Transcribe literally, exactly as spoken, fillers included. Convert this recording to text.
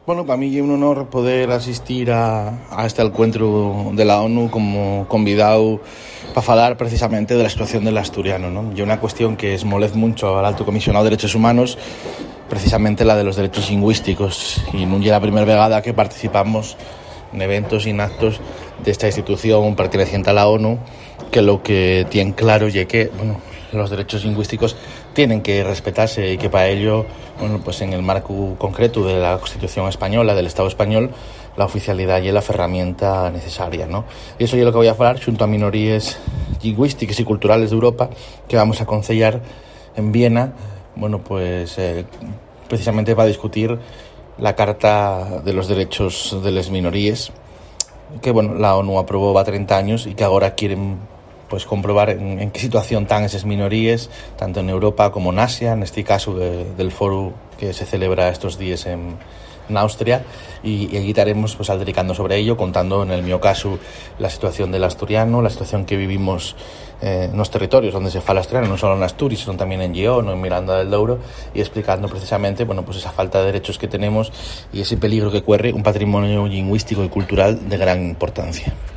Bueno, para mí es un honor poder asistir a, a este encuentro de la ONU como convidado para hablar precisamente de la situación del asturiano, ¿no? Y una cuestión que esmolez mucho al Alto Comisionado de Derechos Humanos, precisamente la de los derechos lingüísticos, y no es la primera vegada que participamos en eventos y en actos de esta institución perteneciente a la ONU, que lo que tienen claro es que, bueno, los derechos lingüísticos tienen que respetarse y que para ello, bueno, pues en el marco concreto de la Constitución española, del Estado español, la oficialidad y la herramienta necesaria, ¿no? Y eso es lo que voy a hablar junto a minorías lingüísticas y culturales de Europa que vamos a concellar en Viena, bueno, pues eh, precisamente para discutir la Carta de los Derechos de las Minorías, que, bueno, la ONU aprobó va treinta años y que ahora quieren pues comprobar en, en qué situación están esas minorías, tanto en Europa como en Asia, en este caso de, del foro que se celebra estos días en, en Austria, y, y allí estaremos pues aldericando sobre ello, contando en el mío caso la situación del asturiano, la situación que vivimos eh, en los territorios donde se fala asturiano, no solo en Asturias, sino también en Lleón o en Miranda del Douro, y explicando precisamente, bueno, pues esa falta de derechos que tenemos y ese peligro que corre un patrimonio lingüístico y cultural de gran importancia.